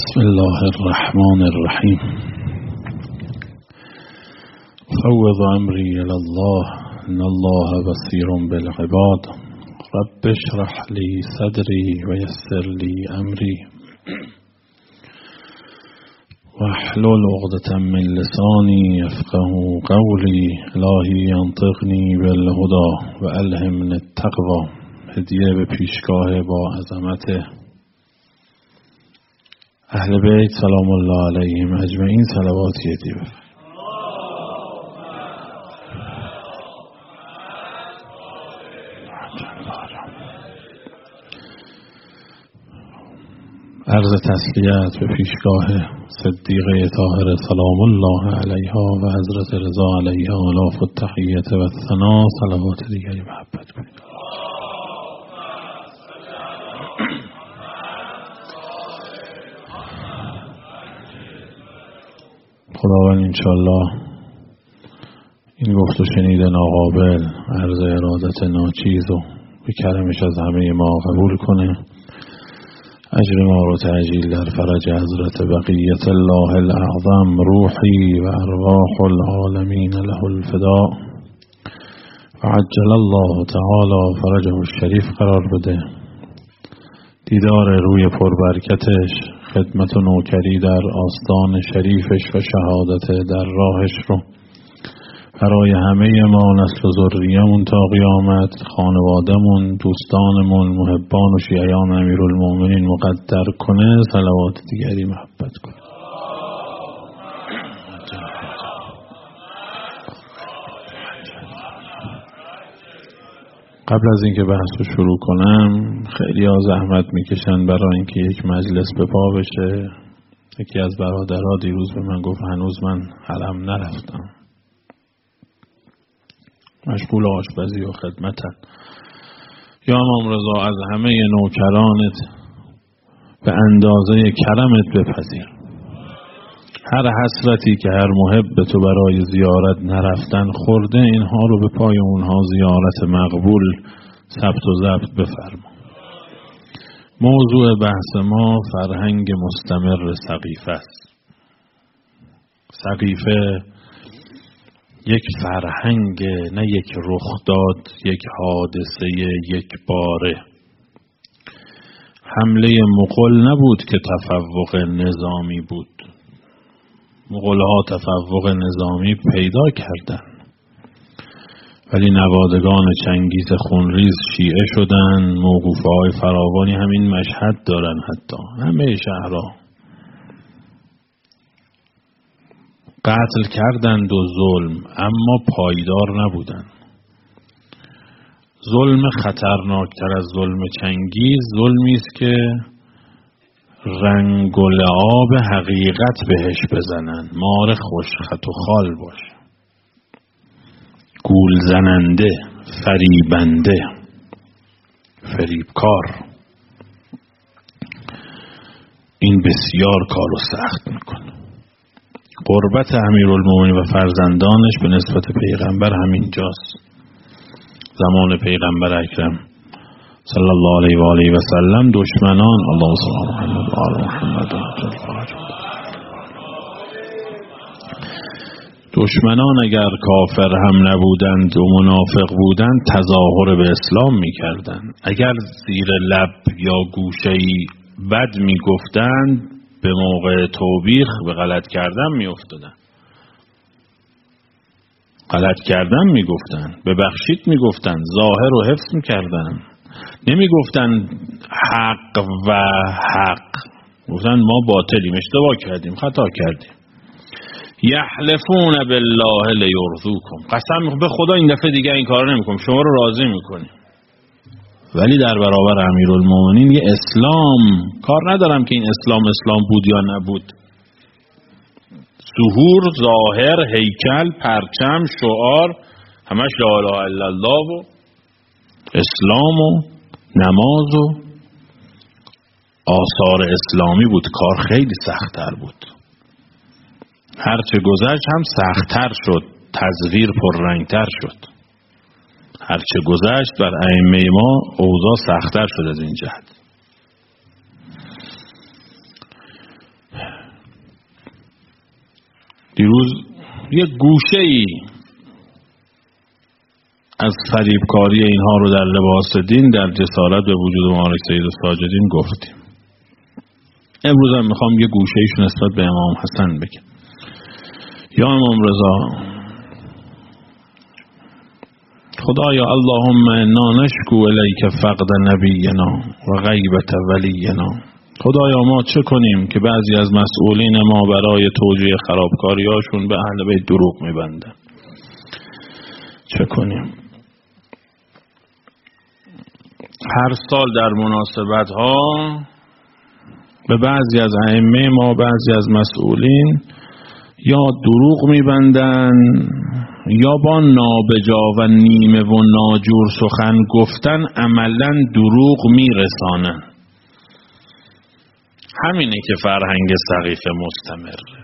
بسم الله الرحمن الرحیم. فوض امری الی الله ان الله بصیر بالعباد. رب اشرح لی صدری و یسر لی امری واحلل عقدة من لسانی یفقهوا قولی. الهی انطقنی بالهدی و الهمنی التقوی. هدیه به پیشگاه با عظمت اهل بیت سلام الله علیهم اجمعین. صلواتی هدیه بفرمایید. عرض تسلیت به پیشگاه صدیقه طاهره سلام الله علیها و حضرت رضا علیها الاف التحیت و الثنا. صلوات دیگری محبت کنید. خداوند انشالله این گفت و شنید ناقابل عرض ارادت ناچیز و به کرمش از همه ما قبول کنه. اجر ما رو تعجیل در فرج حضرت بقیت الله الاعظم روحی و ارواح العالمین له الفداء و عجل الله تعالی فرجه الشریف قرار بده. دیدار روی پربرکتش، خدمت و نوکری در آستان شریفش و شهادت در راهش رو برای همه ما نسل و ذریه‌مون تا قیامت، خانواده‌مون، دوستانمون، محبان و شیعیان امیرالمومنین مقدر کنه. صلوات دیگری محبت کنه. قبل از اینکه بحث رو شروع کنم، خیلی ها زحمت میکشن برای اینکه یک مجلس به پا بشه. یکی از برادرها دیروز به من گفت هنوز من حرم نرفتم. مشغول آشپزی و خدمتن. یا امام رضا از همه نوکرانت به اندازه کرمت بپذیر. هر حسرتی که هر محب تو برای زیارت نرفتن خورده، اینها رو به پای اونها زیارت مقبول ثبت و ضبط بفرما. موضوع بحث ما فرهنگ مستمر سقیفه است. سقیفه یک فرهنگ، نه یک رخداد، یک حادثه یک باره. حمله مغول نبود که تفوق نظامی بود. مغول‌ها تفوق نظامی پیدا کردن، ولی نوادگان چنگیز خونریز شیعه شدن. موقوفه‌های فراوانی همین مشهد دارن. حتی همه شهرها قتل کردند و ظلم، اما پایدار نبودن. ظلم خطرناکتر از ظلم چنگیز ظلمی است که رنگ و لعاب حقیقت بهش بزنن. مار خوشخط و خال باشه، گول زننده، فریبنده، فریبکار. این بسیار کارو سخت میکنه. قربت امیرالمومنین و فرزندانش به نسبت پیغمبر همین جاست. زمان پیغمبر اکرم صلی الله علیه و آله و سلم دشمنان، اللهم صل علی محمد، دشمنان اگر کافر هم نبودند و منافق بودند تظاهر به اسلام میکردند. اگر زیر لب یا گوشه‌ای بد میگفتند، به موقع توبیخ به غلط کردن میافتادند. غلط کردن میگفتند، ببخشید میگفتند، ظاهر و حفظ میکردند. نمیگفتن حق و حق، گفتن ما باطلیم، اشتباه کردیم، خطا کردیم. یحلفون بالله لیرضوکم، قسم به خدا این دفعه دیگه این کارو نمیکنم، شما رو راضی میکنیم. ولی در برابر امیرالمومنین یه اسلام، کار ندارم که این اسلام بود یا نبود. ظهور، ظاهر، هیکل، پرچم، شعار، همش لا اله الا الله و اسلام و نماز و آثار اسلامی بود. کار خیلی سخت‌تر بود. هرچه گذشت هم سخت‌تر شد، تزویر پررنگ‌تر شد. هرچه گذشت بر ائمه ما اوضاع سخت‌تر شد از این جهت. دیروز یک گوشه‌ای از فریبکاری اینها رو در لباس دین در جسارت به وجود مبارک سید الساجدین گفتیم. امروز هم میخوام یه گوشه‌ایش نسبت به امام حسن بگم. یا امام رضا، خدایا اللهم انا نشکو الیک فقد نبینا و غیبت ولینا. خدایا ما چه کنیم که بعضی از مسئولین ما برای توجیه خرابکاریاشون به اهل بیت دروغ میبندن؟ چه کنیم؟ هر سال در مناسبت ها به بعضی از ائمه ما، بعضی از مسئولین یا دروغ میبندن یا با نابجا و نیمه و ناجور سخن گفتن عملا دروغ میرسانن. همینه که فرهنگ سقیفه مستمره.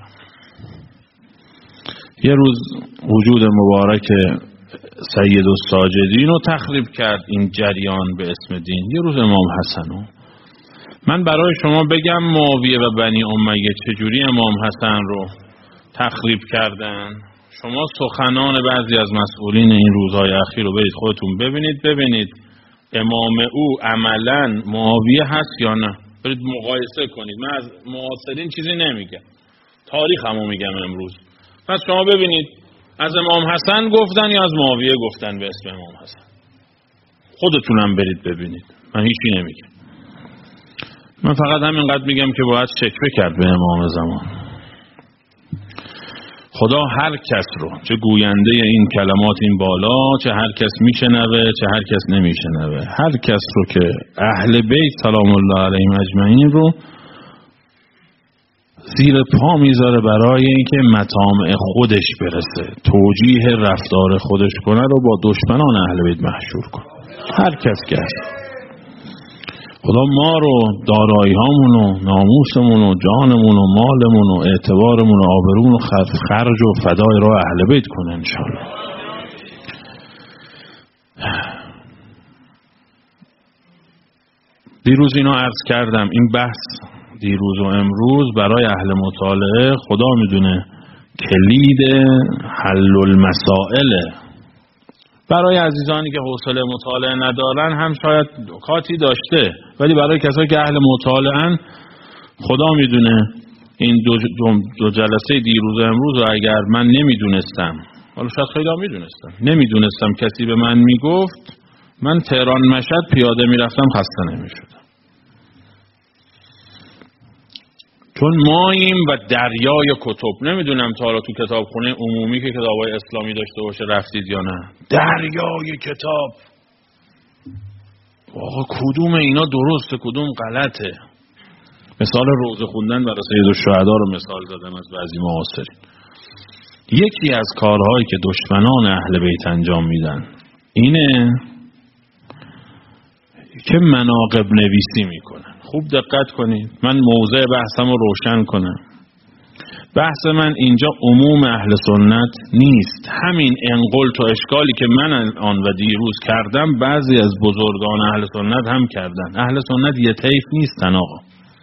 یه روز وجود مبارک سید الساجدین رو تخریب کرد این جریان به اسم دین، یه روز امام حسن رو. من برای شما بگم معاویه و بنی امیه چجوری امام حسن رو تخریب کردن. شما سخنان بعضی از مسئولین این روزهای اخیر رو برید خودتون ببینید امام او عملا معاویه هست یا نه. برید مقایسه کنید. من از معاصرین چیزی نمیگم، تاریخ همو میگم امروز. پس شما ببینید از امام حسن گفتن یا از معاویه گفتن به اسم امام حسن. خودتونم برید ببینید، من هیچی نمیگم. من فقط همینقدر میگم که باید شکوه کرد به امام زمان. خدا هر کس رو، چه گوینده این کلمات این بالا، چه هر کس میشنوه، چه هر کس نمیشنوه، هر کس رو که اهل بیت سلام الله علیهم اجمعین رو زیر پا میذاره برای اینکه مطامع خودش برسه، توجیه رفتار خودش کنه رو با دشمنان اهل بیت محشور کنه. هر کس که خدا ما رو، دارایی هامون و ناموسمون و جانمون و مالمون و اعتبارمون و آبرومون و خرج و فدای راه اهل بیت کنه انشاءالله. دیروز اینو عرض کردم، این بحث دیروز و امروز برای اهل مطالعه خدا میدونه کلید حل المسائل. برای عزیزانی که حوصله مطالعه ندارن هم شاید نکاتی داشته، ولی برای کسایی که اهل مطالعه‌ان خدا میدونه. این دو جلسه دیروز و امروز رو اگر من نمیدونستم، حالا شاید خیلی ها نمیدونستم کسی به من میگفت، من تهران مشهد پیاده میرفتم خسته نمیشدم. چون ماییم و دریای کتب. نمیدونم تا حالا تو کتابخونه عمومی که کتابای اسلامی داشته باشه رفتید یا نه. دریای کتاب. آقا کدوم اینا درسته کدوم غلطه؟ مثال روزه خوندن برای سید الشهدا رو مثال زدم از بعضی معاصرین. یکی از کارهایی که دشمنان اهل بیت انجام میدن اینه که مناقب نویسی میکنن. خوب دقت کنید، من موضع بحثم رو روشن کنم. بحث من اینجا عموم اهل سنت نیست. همین انقلت و اشکالی که من آن و دیروز کردم بعضی از بزرگان اهل سنت هم کردن. اهل سنت یه طیف نیستن آقا.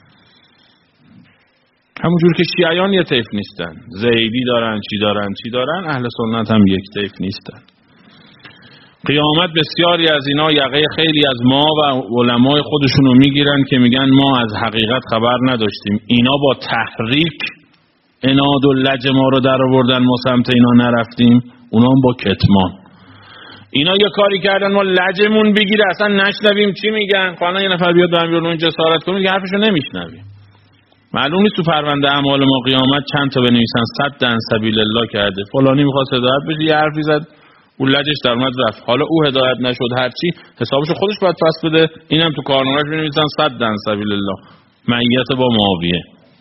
همونجور که شیعیان یه طیف نیستن، زیدی دارن چی دارن، اهل سنت هم یک طیف نیستن. قیامت بسیاری از اینا یقه خیلی از ما و علمای خودشونو میگیرن که میگن ما از حقیقت خبر نداشتیم. اینا با تحریک عناد و لج ما رو در آوردن، ما سمت اینا نرفتیم. اونا هم با کتمان. اینا یه کاری کردن ما لجمون بگیره اصلا نشنویم چی میگن. خواهن یه نفر بیاد برم بیرون جسارت کنیم که حرفشو نمیشنویم. معلوم نیست تو پرونده اعمال ما قیامت چند تا بنویسن 100 عن سبیل الله کرده، فلانی میخواست هدایت بشه، یه حرفی زد اون لجش در اومد رفت. حالا او هدایت نشد، هرچی حسابشو خودش باید پس بده. اینم تو کارنامه‌اش بنویسن 100 عن سبیل الله، معیت با معاویه.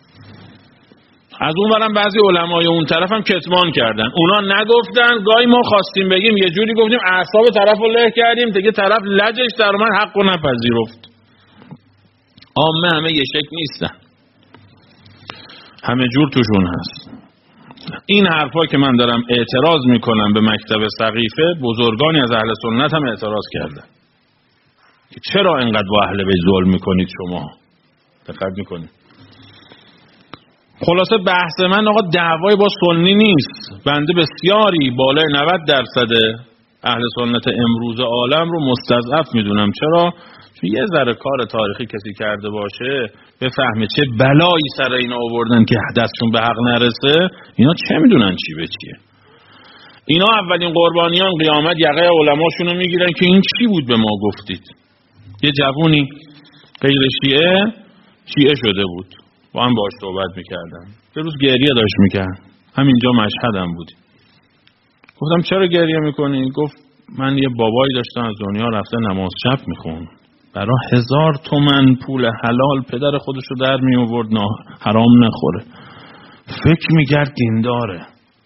از اون برم بعضی علمای اون طرف هم کتمان کردن، اونا نگفتن. گاهی ما خواستیم بگیم یه جوری گفتیم اعصاب طرفو له کردیم دیگه طرف لجش در اومد حقو نپذیرفت. عامه همه یه شکل نیستن، همه جور توشون هست. این حرفا که من دارم اعتراض میکنم به مکتب سقیفه، بزرگانی از اهل سنت هم اعتراض کردن. چرا اینقدر با اهل بیت ظلم میکنید شما؟ دقت میکنید. خلاصه بحث من آقا دعوای با سنی نیست. بنده بسیاری بالای 90% اهل سنت امروز عالم رو مستضعف میدونم. چرا؟ چون یه ذره کار تاریخی کسی کرده باشه بفهمه چه بلایی سر اینا آوردن که دستشون به حق نرسه. اینا چه میدونن چی به چیه؟ اینا اولین قربانیان قیامت یقه علماشون رو میگیرن که این چی بود به ما گفتید. یه جوونی غیر شیعه شده بود، با هم باهاش صحبت میکردم. یه روز گریه داشت میکرد، همینجا مشهدم بودی. گفتم چرا گریه میکنی؟ گفت من یه بابایی داشتم از دنیا رفته، نماز شب میخون، برای 1000 تومن پول حلال پدر خودشو در می آورد حرام نخوره، فکر میکرد دینداره.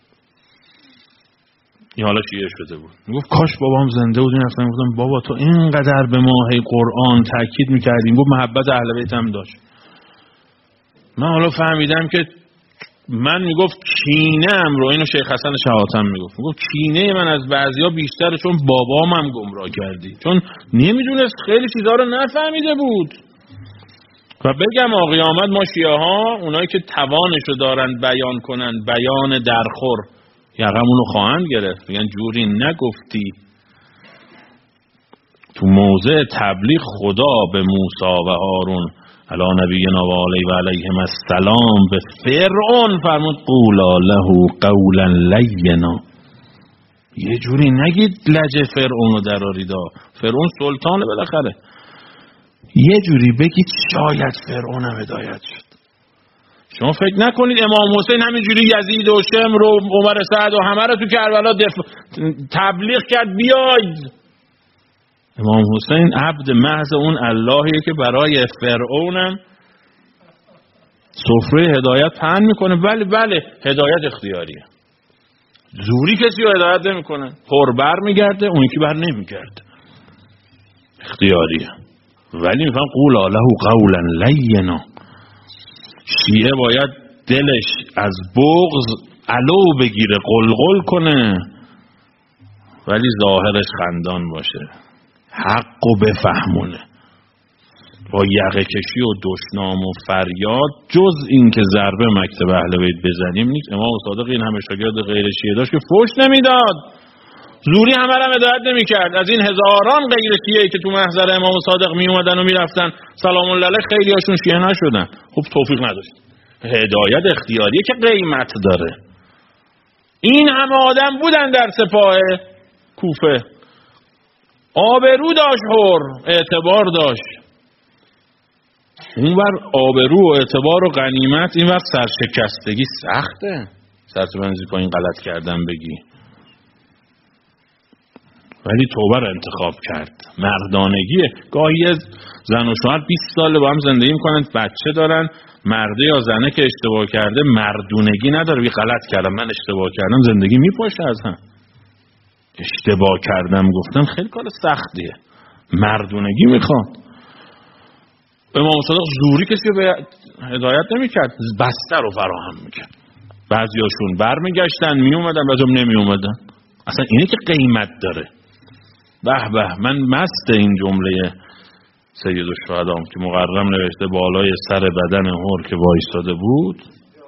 این حالا شیعه شده بود. میگفت کاش بابام زنده بود میرفتم گفتم بابا تو اینقدر به ما هی قرآن تاکید میکردی. گفت محبت اهل بیت هم داشت. من حالا فهمیدم که من میگفت کینه‌ام رو، اینو شیخ حسن شهادتم میگفت کینه من از بعضیا بیشتره چون بابام هم گمراه کردی، چون نمیدونست خیلی چیزا رو نفهمیده بود. و بگم قیامت ما شیعه ها اونایی که توانشو دارن بیان کنن، بیان درخور، یقمونو خواهند گرفت. میگن جوری نگفتی. تو موضع تبلیغ خدا به موسی و هارون علی نبینا و علیه و علیهم السلام به فرعون فرمود قولا له قولا لینا. یه جوری نگید لجه فرعونو دراریدا، فرعون سلطانه بالاخره. یه جوری بگید شاید فرعون هم هدایت شد. شما فکر نکنید امام حسین همینجوری یزید و شمر و عمر سعد و همه رو تو کربلا تبلیغ کرد بیاید. امام حسین عبد محض اون اللهیه که برای فرعونم سفره هدایت پهن میکنه. بله هدایت اختیاریه، زوری کسی رو هدایت نمیکنه. پر بر میگرده، اون یکی بر نمیگرده، اختیاریه. ولی میفهم قولا له قولا لینا. شیعه باید دلش از بغض علو بگیره، قلقل کنه، ولی ظاهرش خندان باشه، حقو بفهمونه. با یقه کشی و دشنام و فریاد جز این که ضربه مکتب اهل بیت بزنیم نیست. امام صادق این همه شاگرد غیر شیعه داشت که فوش نمیداد، زوری همه را هدایت نمیکرد. از این هزاران غیر شیعه که تو محضر امام صادق می اومدن و میرفتن سلام الله علیه، خیلی هاشون شیعه نشدن. خب توفیق نداشت. هدایت اختیاریه که قیمت داره. این همه آدم بودن در سپاه کوفه، آبرو داشت، حر اعتبار داشت. اون بر آبرو و اعتبار و غنیمت، این وقت سرشکستگی سخته. سرتبنزی کنین غلط کردن بگی، ولی توبه رو انتخاب کرد. مردانگیه. گاهی زن و شوهر 20 سال با هم زندگی میکنن، بچه دارن، مرده یا زنه که اشتباه کرده مردونگی نداره، بی غلط کردم، من اشتباه کردم، زندگی میپاشه از هم. اشتباه کردم گفتن خیلی کار سختیه، مردونگی میخواد. امام صادق زوری کسی رو به هدایت نمیکرد، بسته رو فراهم میکرد. بعضیاشون برمیگشتن میومدن، بعضیام نمیومدن. اصلا اینه که قیمت داره. به من مست این جمله سید الشهدام که مقرم نوشته بالای سر بدن حر که وایستاده بود.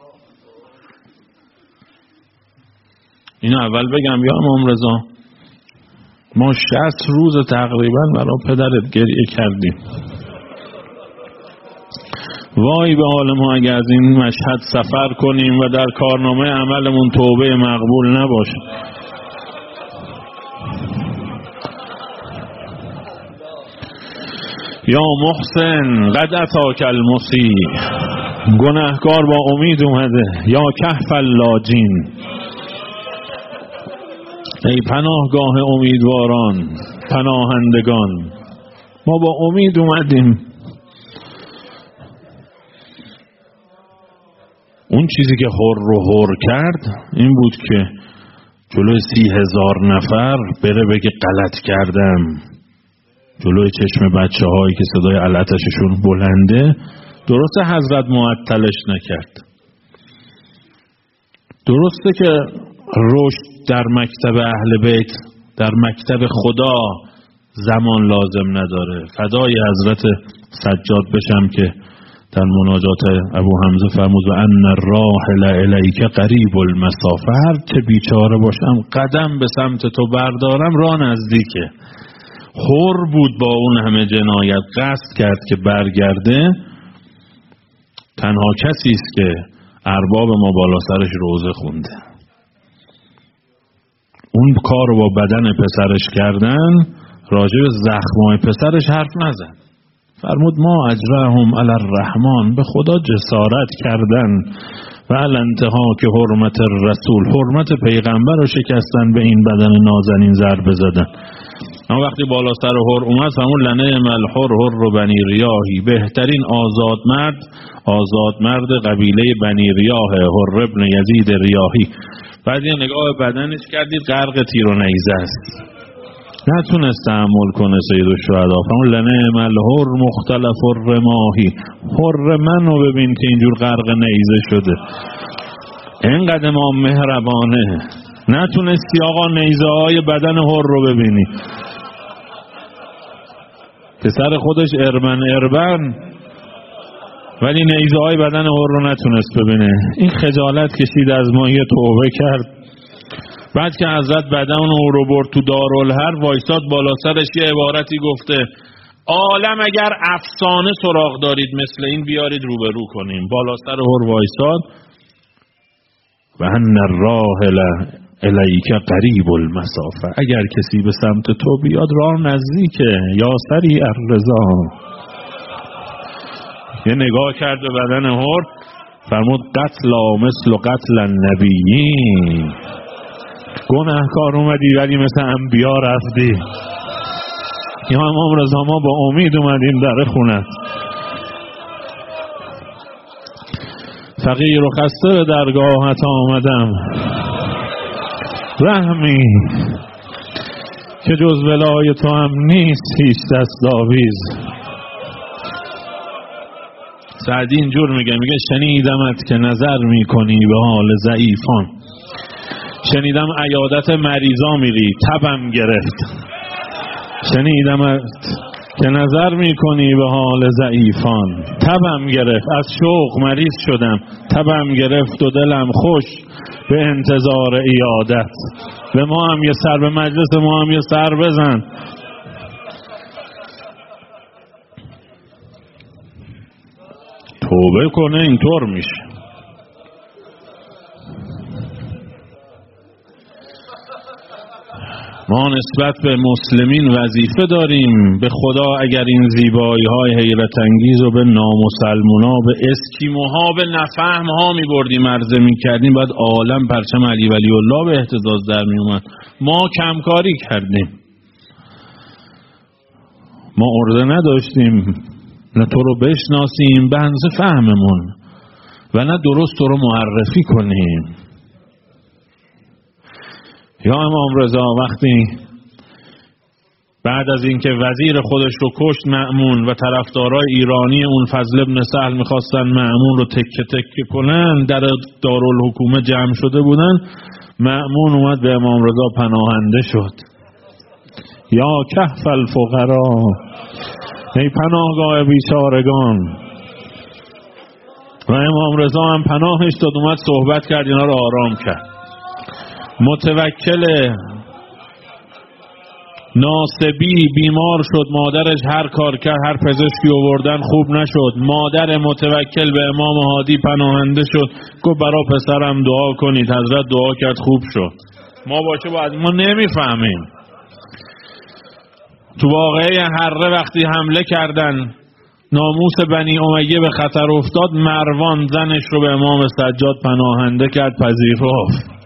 اینو اول بگم یا امام رضا، ما 60 روز تقریبا برای پدرت گریه کردیم. وای به حال ما اگه از این مشهد سفر کنیم و در کارنامه عملمون توبه مقبول نباشه. یا محسن قد اتاک المسیء، گناهکار با امید اومده. یا کهف اللاجین، ای پناهگاه امیدواران، پناهندگان، ما با امید اومدیم. اون چیزی که حر رو حر کرد این بود که جلوی 30,000 نفر بره بگه غلط کردم، جلوی چشم بچه هایی که صدای علتششون بلنده. درسته حضرت معطلش نکرد، درسته که رشد در مکتب اهل بیت، در مکتب خدا زمان لازم نداره. فدای حضرت سجاد بشم که در مناجات ابو حمزه فرمود و ان الراحل الیک قریب المسافه، هر چه بیچاره باشم قدم به سمت تو بردارم راه نزدیکه. حر بود با اون همه جنایت، قصد کرد که برگرده. تنها کسی است که ارباب ما بالا سرش روزه خونده. اون کار رو با بدن پسرش کردن، راجع به زخمای پسرش حرف نزد. فرمود ما اجرهم علی الرحمن، به خدا جسارت کردن و الانتهاک حرمت الرسول، حرمت پیغمبر رو شکستن، به این بدن نازنین ضربه زدن. اما وقتی بالا سر حر اومد فرمود لنعم الحر حر بنی ریاحی، بهترین آزاد مرد قبیله بنی ریاح، حر ابن یزید ریاحی. بعد یه نگاه بدنش کردید غرق تیر و نیزه است، نتونست تحمل کنه سید الشهدا. فرمود لنعم الحر مختلف الرماحی، حر منو ببین که اینجور غرق نیزه شده، اینقدر ما مهربانه. نتونستی آقا نیزه های بدن حر رو ببینی، پسر خودش اربن ولی نیزه های بدن حر رو نتونست ببینه. این خجالت کشید از ما، یه توبه کرد. بعد که حضرت بدن او رو برد تو دارالحرب، وایساد بالا سرش یه عبارتی گفته عالم اگر افسانه سراغ دارید مثل این بیارید روبرو کنیم. بالا سر حر وایساد و ان الراحل الیک قریب المسافه، اگر کسی به سمت تو بیاد راه نزدیکه، یا سریع الرضا. یه نگاه کرد به بدن حر، فرمود قتلا مثل قتل النبیین، گناهکار اومدی ولی مثل انبیا رفتی. یا امام رضا ما با امید اومدیم در خونت. فقیر و خسته به درگاهت آمدم، رحمی که جز ولای تو هم نیست هیچ دستاویز. سعدی اینجور میگه شنیدمت که نظر میکنی به حال ضعیفان، شنیدم عیادت مریضا میری تبم گرفت. شنیدمت که نظر میکنی به حال ضعیفان، تبم گرفت، از شوق مریض شدم، تبم گرفت و دلم خوش به انتظار عیادت. به ما هم یه سر، به مجلس ما هم یه سر بزن. توبه کنه اینطور میشه. ما نسبت به مسلمین وظیفه داریم. به خدا اگر این زیبایی های حیرت انگیز رو به نامسلمونا، به اسکیموها، به نفهمها می بردیم عرضه می کردیم، بعد عالم پرچم علی ولی الله به اهتزاز در می اومد. ما کمکاری کردیم، ما ارده نداشتیم نه تو رو بشناسیم به اندازه فهممون و نه درست تو رو معرفی کنیم. یا امام رضا وقتی بعد از اینکه وزیر خودش رو کشت مأمون و طرفدارای ایرانی اون فضل ابن سهل میخواستن مأمون رو تکه تکه کنن، در دارالحکومه جمع شده بودن، مأمون اومد به امام رضا پناهنده شد. یا کهف الفقرا، ای پناهگاه بیچارگان. و امام رضا هم پناهش داد، اومد صحبت کرد، اینا رو آرام کرد. متوکل ناصبی بیمار شد، مادرش هر کار کرد، هر پزشکی آوردن خوب نشد. مادر متوکل به امام هادی پناهنده شد، گفت برا پسرم دعا کنید. حضرت دعا کرد، خوب شد. ما باشه باید، ما نمیفهمیم. تو واقعه حره وقتی حمله کردن، ناموس بنی امیه به خطر افتاد، مروان زنش رو به امام سجاد پناهنده کرد، پذیرفت.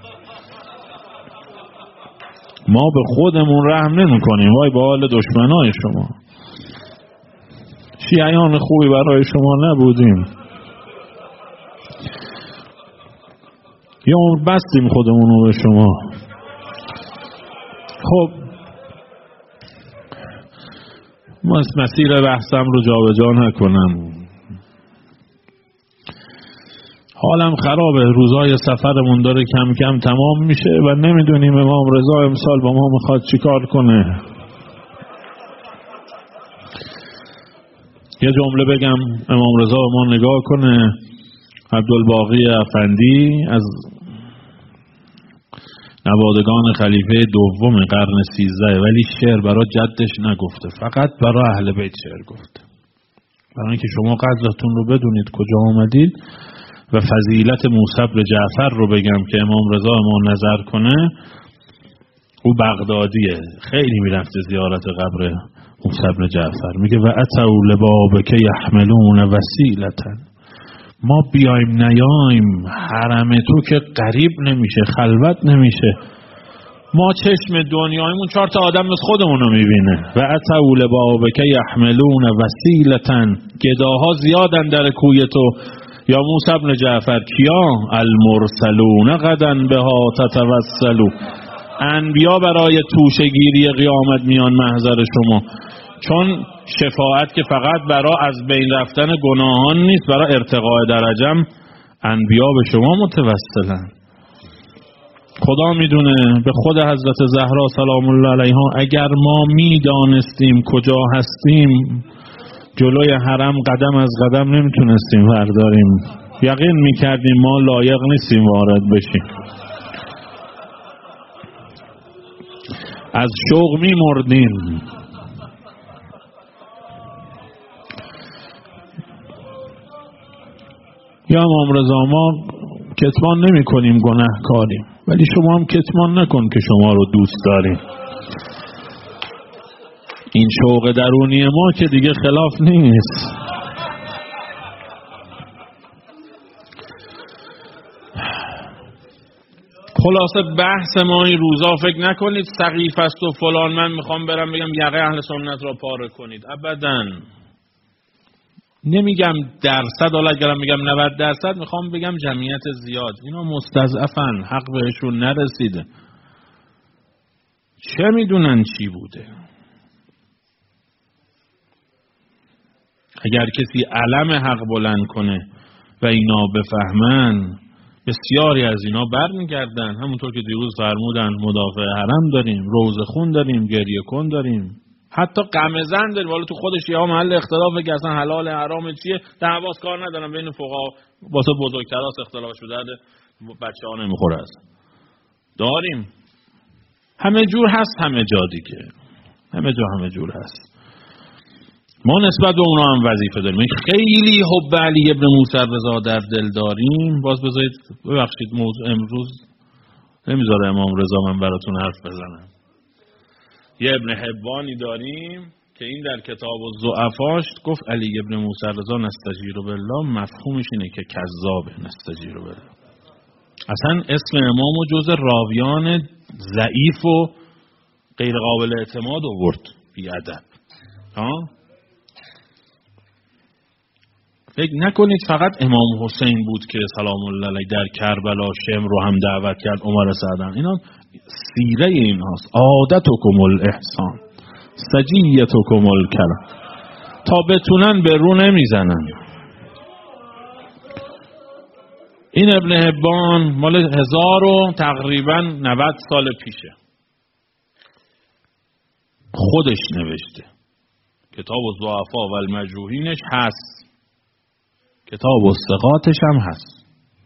ما به خودمون رحم نمی کنیم. وای به حال دشمنای شما. شیعیان خوبی برای شما نبودیم، یا عمر بستیم خودمونو به شما. خب مسیر بحثم رو جابجا نکنم، حالم خرابه. روزای سفرمون داره کم کم تمام میشه و نمیدونیم امام رضا امسال با ما میخواد چیکار کنه. یه جمله بگم امام رضا به ما نگاه کنه. عبدالباقی افندی از نوادگان خلیفه دوم قرن 13 ولی شعر برای جدش نگفته، فقط برای اهل بیت شعر گفته، برای اینکه شما قدرتون رو بدونید کجا آمدید. و فضیلت موسی بن جعفر رو بگم که امام رضا ما نظر کنه. او بغدادیه، خیلی میرفته زیارت قبر موسی بن جعفر. میگه و اتوا لبابک یحملون وسیلتا، ما بیایم نیایم حرم تو که قریب نمیشه، خلوت نمیشه، ما چشم دنیایمون 4 تا آدم مثل خودمون رو میبینه. و اتوا لبابک یحملون وسیلتا، گداها زیادن در کوی تو یا موسی بن جعفر. کیا؟ المرسلون غدا بها تتوسلوا، انبیا برای توشه‌گیری قیامت میان محضر شما. چون شفاعت که فقط برای از بین رفتن گناهان نیست، برای ارتقاء درجم انبیا به شما متوسلن. خدا میدونه، به خود حضرت زهرا سلام الله علیها اگر ما میدانستیم کجا هستیم، جلوی حرم قدم از قدم نمیتونستیم برداریم، یقین میکردیم ما لایق نیستیم وارد بشیم، از شوق میمردیم. یا امام رضا ما کتمان نمی کنیم گناهکاریم، ولی شما هم کتمان نکن که شما رو دوست داریم. این شوق درونی ما که دیگه خلاف نیست. خلاصه بحث ما این روزا فکر نکنید سقیف است و فلان من میخوام برم بگم یقه اهل سنت را پاره کنید، ابداً. نمیگم درصد، حالا اگرم میگم 90%، میخوام بگم جمعیت زیاد. اینا مستضعفن، حق بهشون نرسیده، چه میدونن چی بوده. اگر کسی علم حق بلند کنه و اینا بفهمن، بسیاری از اینا برمیگردن. همونطور که دیروز فرمودن مدافع حرم داریم، روزه خون داریم، گریه کن داریم، حتی غمزن داریم. حالا تو خودش یا محل اختلافه که اصلا حلال حرام چیه، دعواس کار ندارم بین فقها، واسه بزرگتراست اختلافش به درد بچه‌ها نمیخوره. اصلا داریم، همه جور هست، همه جا دیگه، همه جا همه جور هست. ما نسبت به اونا هم وظیفه داریم. خیلی حب علی ابن موسی رضا در دل داریم. باز بذارید، ببخشید موضوع امروز نمیذاره امام رضا من براتون حرف بزنم. یه ابن حبانی داریم که این در کتاب الضعفاش گفت علی ابن موسی رضا نستجیر بالله، مفهومش اینه که کذابه. نستجیر بالله اصلا اسم امامو جز راویان ضعیف و غیر قابل اعتماد آورد، بی ادب. فکر نکنید فقط امام حسین بود که سلام الله علیه در کربلا شم رو هم دعوت کرد، عمر سعدن. اینا سیره ایناست. عادتکم الاحسان سجیتکم الکرم، تا بتونن به رو نمیزنن. این ابن حبان مال 1000 و تقریبا 90 سال پیشه، خودش نوشته. کتاب الضعفاء و المجروحینش هست، کتاب الثقاتش هم هست.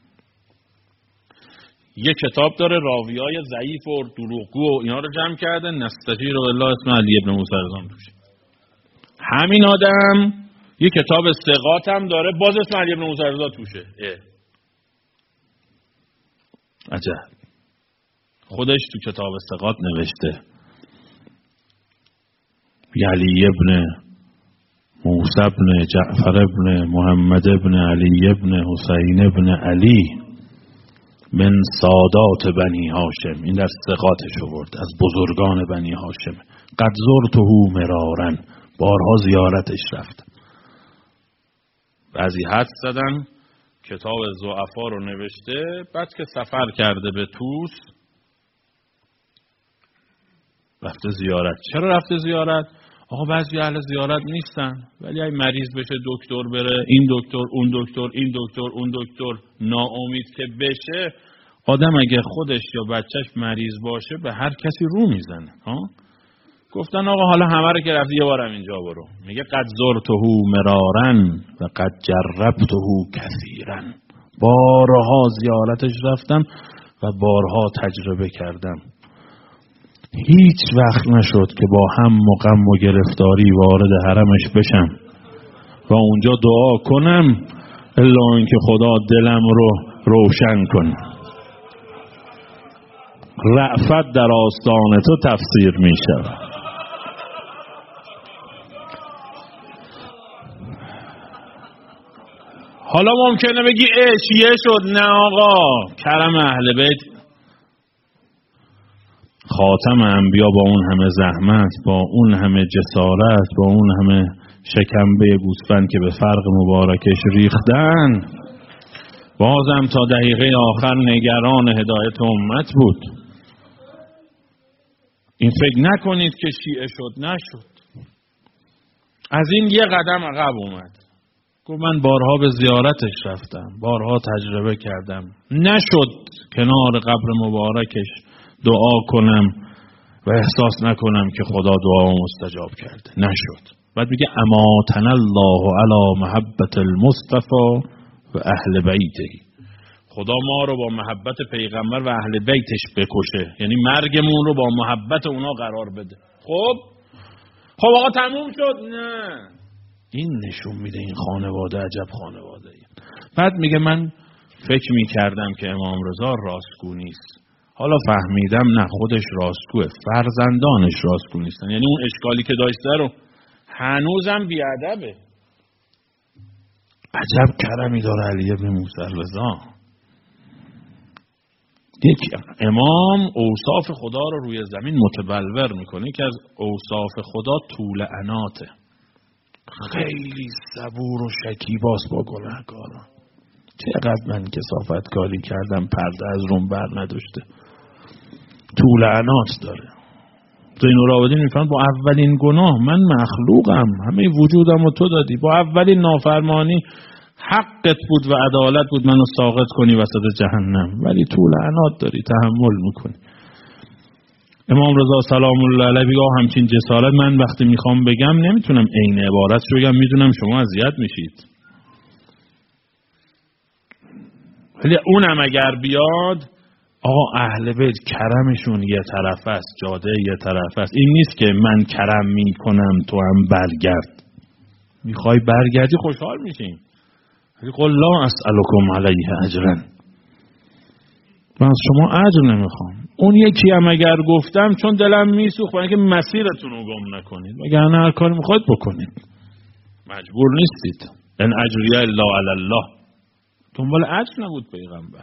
یه کتاب داره راویای ضعیف و دروغگو و اینا رو جمع کرده، نستجیر بالله، اسم علی ابن موسی رضا توشه. همین آدم یه کتاب ثقات هم داره، باز اسم علی ابن موسی رضا توشه. عجب. خودش تو کتاب ثقات نوشته علی ابن موسی ابن جعفر ابن محمد ابن علی ابن حسین ابن علی من سادات بنی هاشم. این در ثقاتش آورد، از بزرگان بنی هاشم. قد زرته مرارا، بارها زیارتش رفت. بعضی حد زدن کتاب ضعفا رو نوشته، بعد که سفر کرده به توس رفته زیارت. چرا رفته زیارت؟ آقا بعضی اهل زیارت نیستن، ولی اگه مریض بشه دکتر بره، این دکتر اون دکتر این دکتر اون دکتر، ناامید که بشه، آدم اگه خودش یا بچهش مریض باشه به هر کسی رو میزنه. گفتن آقا حالا همه رو که رفتی یه بارم اینجا برو. میگه قد زرته مرارن و قد جربته کثیرا. بارها زیارتش رفتم و بارها تجربه کردم. هیچ وقت نشد که با هم و غم و گرفتاری وارد حرمش بشم و اونجا دعا کنم الا اینکه خدا دلم رو روشن کن. رأفت در آستان تو تفسیر می شود. حالا ممکنه بگی چیه شد؟ نه آقا، کرم اهل بیت، خاتم انبیا با اون همه زحمت، با اون همه جسارت، با اون همه شکمبه گوسفند که به فرق مبارکش ریختن، بازم تا دقیقه آخر نگران هدایت امت بود. این فکر نکنید که شیعه شد، نشد. از این یه قدم عقب اومد. گفت من بارها به زیارتش رفتم، بارها تجربه کردم، نشد کنار قبر مبارکش دعا کنم و احساس نکنم که خدا دعا مستجاب کرده. نشد. بعد میگه اماتنا الله علی محبت المصطفى و اهل بیته. خدا ما رو با محبت پیغمبر و اهل بیتش بکشه، یعنی مرگمون رو با محبت اونا قرار بده. خب آقا تموم شد؟ نه. این نشون میده این خانواده عجب خانواده ای. بعد میگه من فکر میکردم که امام رضا راستگو نیست، حالا فهمیدم نه، خودش راستگوه، فرزندانش راستگو نیستن. یعنی اون اشکالی که داشته رو هنوزم بیادبه. عجب کرمی داره علی ابن موسی رضا. یک امام اوصاف خدا رو روی زمین متبلور میکنه که از اوصاف خدا طول اناته، خیلی صبور و شکیباست با گناهکاران. چقدر من کثافت کاری کردم پرده از روم بر نداشته. طول انات داره. زین العابدین میفهمد با اولین گناه من مخلوقم، همه وجودم رو تو دادی، با اولین نافرمانی حقت بود و عدالت بود منو ساقط کنی وسط جهنم، ولی طول انات داری، تحمل میکنی. امام رضا سلام الله علیه بگه همچین جسارت من وقتی میخوام بگم نمیتونم عین عبارت رو بگم، میدونم شما اذیت میشید، ولی اونم اگر بیاد آقا اهل بیت کرمشون یه طرف است، جاده یه طرف است. این نیست که من کرم میکنم تو هم برگرد. میخوای برگردی خوشحال میشیم، ولی قل لا اسألکم علیه اجرا، من از شما اجر نمیخوام. اون یکی هم اگر گفتم چون دلم میسوخت برای اینکه مسیرتون رو گم نکنید، وگرنه هر کاری میخواید بکنید، مجبور نیستید. ان اجریه الا علی الله. دنبال اجر نبود پیغمبر.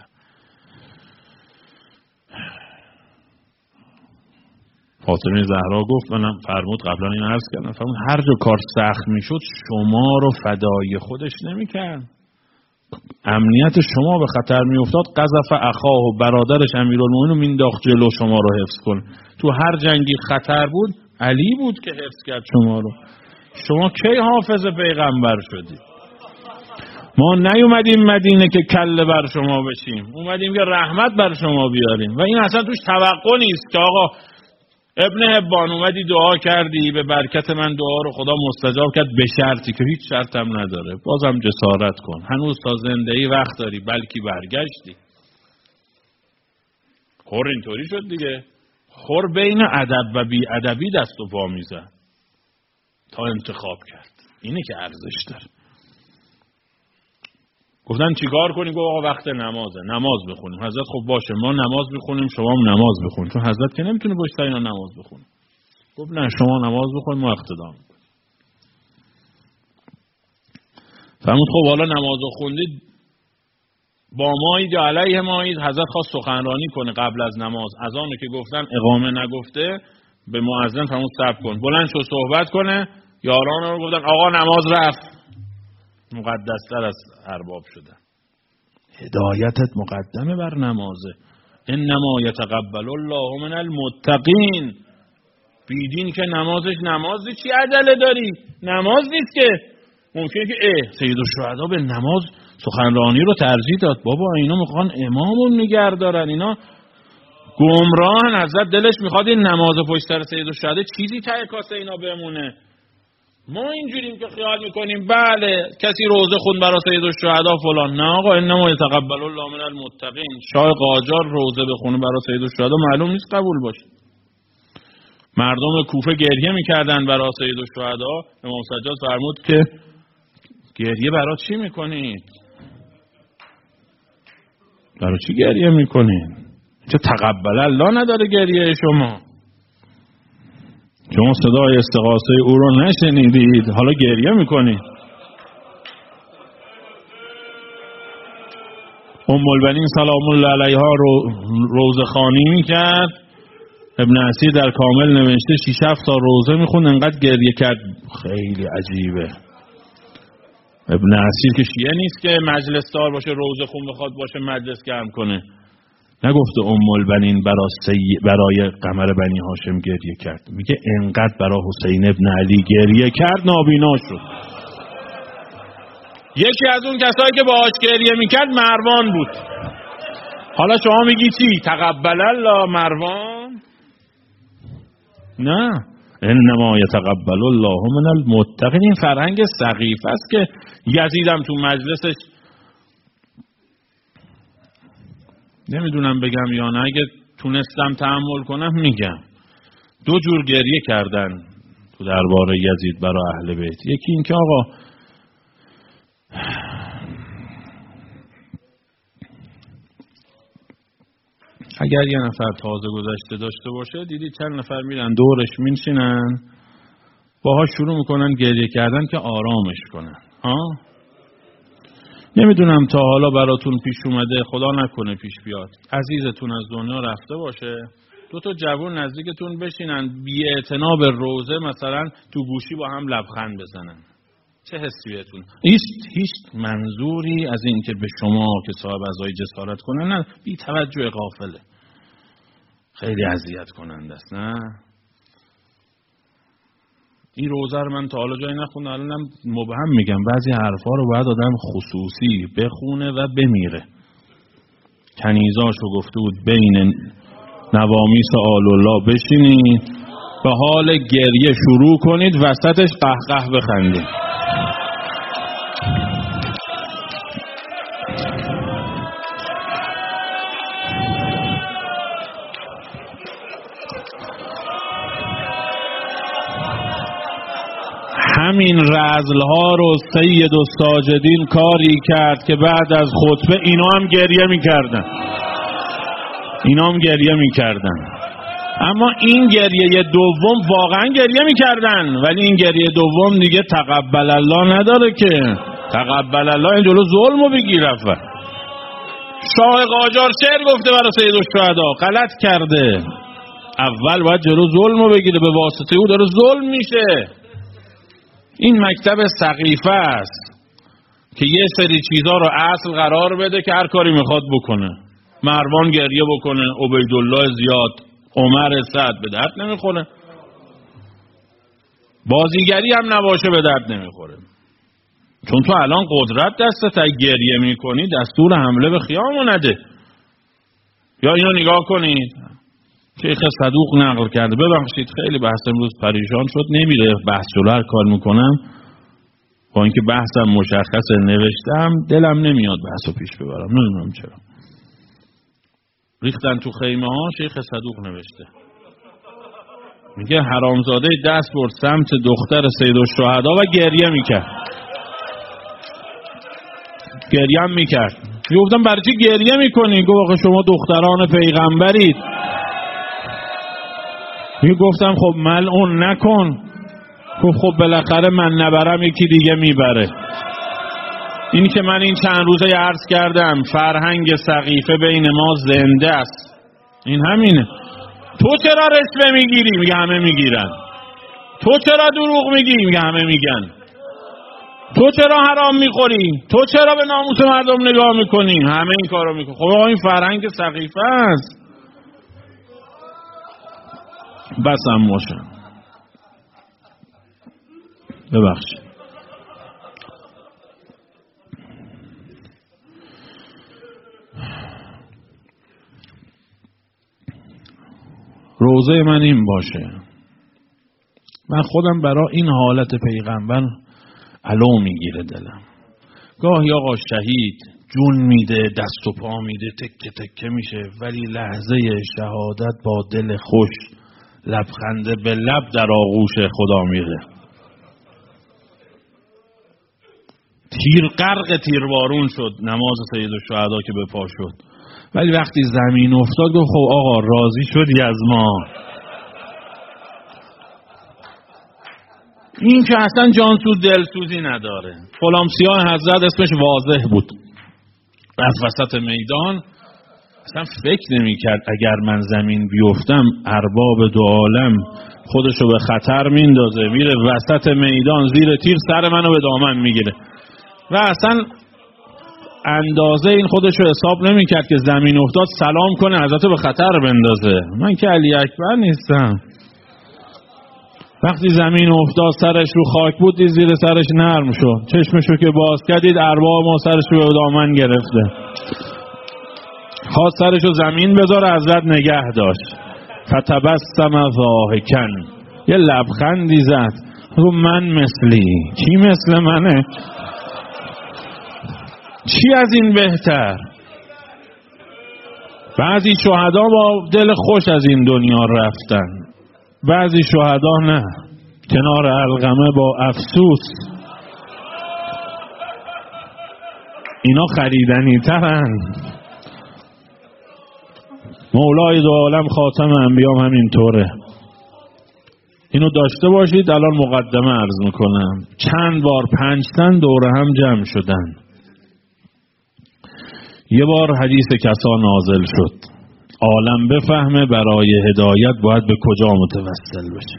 فاطمه زهرا گفت، منم فرمود قبلا این عرض کردم، فرمود هر جا کار سخت میشد شما رو فدای خودش نمیکرد. امنیت شما به خطر میافتاد قذف اخاه و برادرش امیرالمومنین رو مینداخت جلو شما رو حفظ کن. تو هر جنگی خطر بود علی بود که حفظ کرد شما رو. شما کی حافظ پیغمبر شدید؟ ما نیومدیم مدینه که کله بر شما بشیم، اومدیم که رحمت بر شما بیاریم. و این اصلا توش توقع نیست که آقا ابن حبان اومدی دعا کردی به برکت من دعا رو خدا مستجاب کرد، به شرطی که هیچ شرط هم نداره، بازم جسارت کن، هنوز تا زندگی وقت داری، بلکی برگشتی. خور اینطوری شد دیگه، خور بین ادب و بی ادبی دست و پا میزد تا انتخاب کرد. اینه که ارزش داره. گفتن چیکار کنیم؟ گفت آقا وقت نمازه، نماز بخونیم. حضرت خب باشه ما نماز بخونیم شما هم نماز بخون، چون حضرت که نمیتونه پشت اینا نماز بخونه. گفت نه شما نماز بخون ما اقتدا میکنیم. فرمود خب حالا نمازو خوندید با مایید یا علیه مایید؟ حضرت خواست سخنرانی کنه قبل از نماز، از آنه که گفتن اقامه نگفته به مؤذن فرمود صبر کن، بلند شو صحبت کنه. یاران رو گفتن آقا نماز رفت، مقدستر از ارباب شدن. هدایتت مقدمه بر نمازه. انما یتقبل الله من المتقین. بیدین که نمازش نمازی چی عجله داری؟ نماز نیست که. ممکنه که سید الشهدا به نماز سخنرانی رو ترجیح داد. بابا اینا میخوان امامون نگه دارن، اینا گمراهن. حضرت دلش میخواد این نماز پشت سر سید الشهدا چیزی ته کاسه اینا بمونه. ما اینجوریم که خیال میکنیم بله کسی روزه خوند برای سید الشهدا فلان. نه آقا، انما یتقبل الله من المتقین. شاه قاجار روزه بخونه برای سید الشهدا معلوم نیست قبول باشه. مردم کوفه گریه میکردن برای سید الشهدا. امام سجاد فرمود که گریه برای چی میکنید؟ برای چی گریه میکنید؟ چه تقبل الله نداره گریه شما؟ شما صدای استغاثه او رو نشنیدید حالا گریه میکنید. ام البنین سلام الله علیها روزه خوانی میکرد. ابن عسیر در کامل نوشته 6-7 سال روزه میخوند انقدر گریه کرد. خیلی عجیبه. ابن عسیر که شیعه نیست که مجلس دار باشه روزه خون بخواد باشه مجلس گرم کنه. نگفته ام البنین برای قمر بنی هاشم گریه کرد. میگه انقدر برای حسین ابن علی گریه کرد نابینا شد. یکی از اون کسایی که باهاش گریه میکرد مروان بود. حالا شما میگی چی؟ تقبل الله مروان؟ نه، انما یتقبل الله من المتقین. این فرهنگ سقیفه است که یزیدم تو مجلسش نمیدونم بگم یا نه، اگه تونستم تحمل کنم میگم. 2 جور گریه کردن تو دربار یزید برای اهل بیت. یکی این که آقا اگر یه نفر تازه گذشته داشته باشه دیدی چند نفر میرن دورش میشینن باهاش شروع میکنن گریه کردن که آرامش کنن. نمیدونم تا حالا براتون پیش اومده، خدا نکنه پیش بیاد، عزیزتون از دنیا رفته باشه 2 تا جوان نزدیکتون بشینن بی‌اعتنا به روزه مثلا تو گوشی با هم لبخند بزنن، چه حسی بهتون؟ هیچ منظوری از این که به شما که صاحب عزای جسارت کنن نه، بی توجه غافله. خیلی اذیت کننده است. نه این روزه رو من تا حالا جایی نخوندم، الانم مبهم میگم بعضی حرفا رو باید آدم خصوصی بخونه و بمیره. کنیزاشو گفته بود بین نوامیس آل الله بشینید به حال گریه شروع کنید وسطش قهقه بخندید. همین رذل‌ها رو سید الساجدین کاری کرد که بعد از خطبه اینا هم گریه میکردن. اما این گریه دوم واقعا گریه میکردن، ولی این گریه دوم دیگه تقبل الله نداره که. تقبل الله این جلو ظلمو بگیر. اول شاه قاجار شعر گفته برای سید الشهدا، غلط کرده. اول باید جلو ظلمو بگیره، به واسطه او داره ظلم میشه. این مکتب سقیفه است که یه سری چیزا رو اصل قرار بده که هر کاری میخواد بکنه. مروان گریه بکنه، عبیدالله زیاد، عمر سعد به درد نمیخوره. بازیگری هم نباشه به درد نمیخوره. چون تو الان قدرت دستت، گریه میکنی دستور حمله به خیام نده. یا اینو نگاه کنید شیخ صدوق نقل کرده، ببخشید خیلی بحث امروز پریشان شد نمیره بحث جلو هر کار میکنم با اینکه بحثم مشخصه نوشتم دلم نمیاد بحثو پیش ببرم، نمیدونم چرا. ریختن تو خیمه ها، شیخ صدوق نوشته میگه حرامزاده دست برد سمت دختر سید الشهدا و گریه میکرد. گفتم برای چی گریه میکنی؟ گفت آخه شما دختران پیغمبرید. گفتم خب ملعون نکن. گفت خب بالاخره من نبرم یکی دیگه میبره. این که من این چند روزه عرض کردم فرهنگ سقیفه بین ما زنده است. این همینه. تو چرا رشوه میگیری؟ میگه همه میگیرن. تو چرا دروغ میگی؟ میگه همه میگن. تو چرا حرام میخوری؟ تو چرا به ناموس مردم نگاه میکنی؟ همه این کارو میکنن. خب این فرهنگ سقیفه است. بس هم باشم. ببخشید. روزه من این باشه. من خودم برای این حالت پیغمبر علو میگیره دلم. گاهی آقا شهید جون میده، دست و پا میده، تکه تکه میشه، ولی لحظه شهادت با دل خوش، لبخنده به لب در آغوش خدا میره. تیر غرق تیربارون شد نماز سید الشهدا که به پا شد، ولی وقتی زمین افتاد گفت خب آقا راضی شدی از ما؟ این که اصلا جانسوز دلسوزی نداره. غلام سیاه حضرت اسمش واضح بود، از وسط میدان اصلا فکر نمی کرد اگر من زمین بیفتم ارباب دو عالم خودشو به خطر میندازه، میره وسط میدان زیر تیر سر منو به دامن میگیره و اصلا اندازه این خودشو حساب نمی کرد که زمین افتاد سلام کنه حضرتو به خطر بندازه. من که علی اکبر نیستم. وقتی زمین افتاد سرش رو خاک بود، دید زیر سرش نرم شد، چشمشو که باز کردید ارباب ما سرش رو به دامن گرفته. خواست سرشو زمین بذاره، حضرت نگه داشت. فتبسم ضاحکا، یه لبخندی زد، گفت من مثلی، کی مثل منه؟ چی از این بهتر؟ بعضی شهدا با دل خوش از این دنیا رفتن، بعضی شهدا نه، کنار علقمه با افسوس. اینا خریدنی ترن. مولای دو عالم خاتم انبیام همینطوره. اینو داشته باشید. الان مقدمه عرض میکنم. چند بار 5 تن دور هم جمع شدن. یه بار حدیث کسا نازل شد، عالم بفهمه برای هدایت باید به کجا متوسل بشه.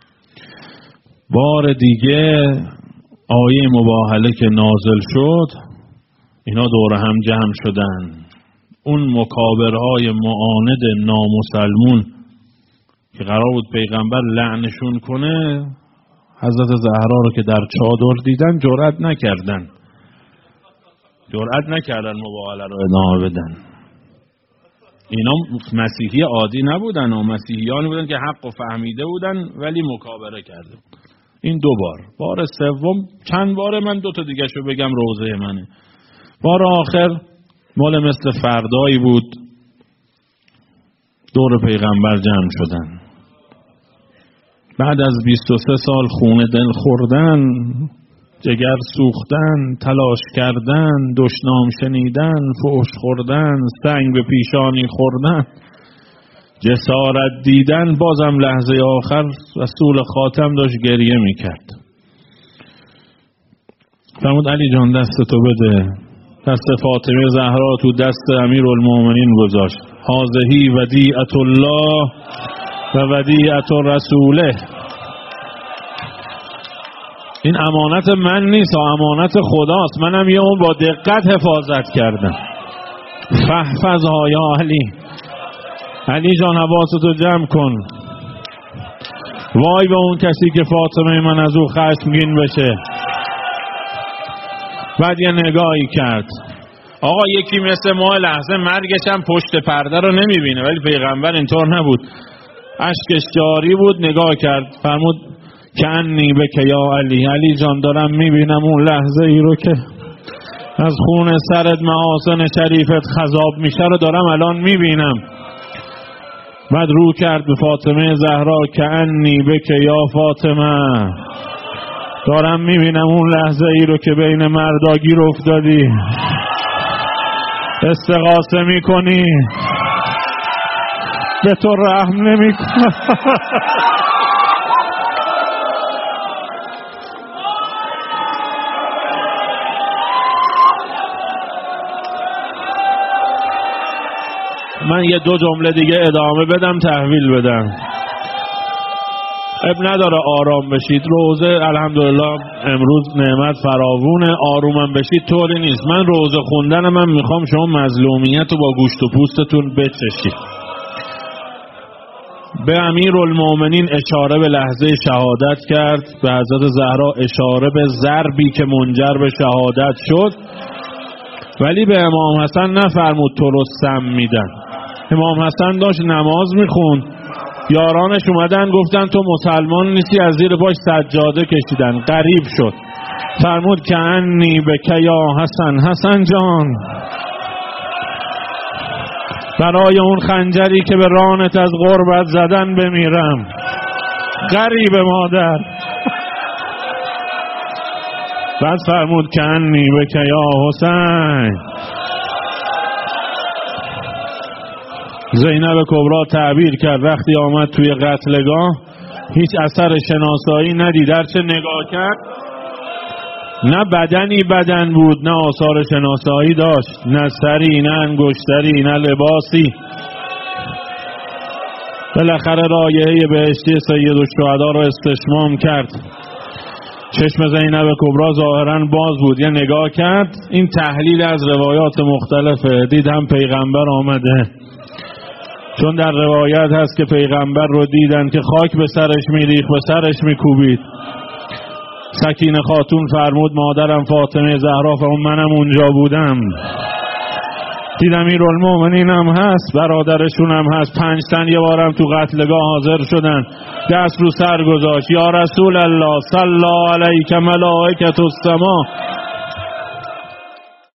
بار دیگه آیه مباهله که نازل شد، اینا دور هم جمع شدن. اون مکابرهای معاند نامسلمون که قرار بود پیغمبر لعنشون کنه، حضرت زهرا رو که در چادر دیدن جرئت نکردن مباهله رو ادامه بدن. اینا مسیحی عادی نبودن و مسیحیانی بودن که حق و فهمیده بودن ولی مکابره کرده. این 2 بار. بار سوم چند باره من 2 تا دیگه شو بگم روزه منه. بار آخر مال مثل فردایی بود، دور پیغمبر جمع شدن. بعد از 23 سال خون دل خوردن، جگر سوختن، تلاش کردن، دشنام شنیدن، فحش خوردن، سنگ به پیشانی خوردن، جسارت دیدن، بازم لحظه آخر رسول خاتم داشت گریه میکرد. فرمود علی جان دستتو بده. دست فاطمه زهرا تو دست امیرالمومنین گذاشت. هذهی ودیعة الله و ودیعة رسوله. این امانت من نیست، امانت خداست. منم یه اون با دقت حفاظت کردم. فحفظها یا علی. علی جان حواستو جمع کن. وای به اون کسی که فاطمه من از او خشمگین بشه. بعد یه نگاهی کرد. آقا یکی مثل ما لحظه مرگش هم پشت پرده رو نمیبینه، ولی پیغمبر اینطور نبود. اشکش جاری بود. نگاه کرد، فرمود کانی بک یا علی. علی جان دارم میبینم اون لحظه ای رو که از خون سرت محاسن شریفت خضاب میشه رو دارم الان میبینم. بعد رو کرد به فاطمه زهرا، کانی بک یا فاطمه. دارم میبینم اون لحظه ای رو که بین مرداگیر افتادی، استغاثه میکنی، به تو رحم نمیکنه. من یه 2 جمله دیگه ادامه بدم تحویل بدم. اب نداره آرام بشید. روزه الحمدلله امروز نعمت فراوونه. آرومم بشید طوری نیست. من روزه خوندن من میخوام شما مظلومیت رو با گوشت و پوستتون بچشید. به امیرالمومنین اشاره به لحظه شهادت کرد، به حضرت زهرا اشاره به ضربی که منجر به شهادت شد، ولی به امام حسن نفرمود تو رو سم میدن. امام حسن داشت نماز میخوند، یارانش اومدن گفتن تو مسلمان نیستی، از زیر پاش سجاده کشیدن. غریب شد، فرمود که انی بک یا حسن، حسن جان برای اون خنجری که به رانت از غربت زدن بمیرم. غریب مادر. بعد فرمود که انی بک یا حسین. زینب کبرا تعبیر کرد وقتی آمد توی قتلگاه هیچ اثر شناسایی ندید، هرچه نگاه کرد نه بدنی بدن بود، نه آثار شناسایی داشت، نه سری، نه انگشتری، نه لباسی. بالاخره رایحه بهشتی سیدالشهدا رو استشمام کرد. چشم زینب کبرا ظاهرا باز بود، یه نگاه کرد، این تحلیل از روایات مختلفه، دید هم پیغمبر آمده. چون در روایت هست که پیغمبر رو دیدن که خاک به سرش میریخت، به سرش میکوبید. سکینه خاتون فرمود مادرم فاطمه زهرا منم اونجا بودم، دیدم امیرالمومنین هم هست، برادرشون هم هست، 5 تن یه بارم تو قتلگاه حاضر شدن. دست رو سر گذاشت، یا رسول الله صلی علیک ملائکة السما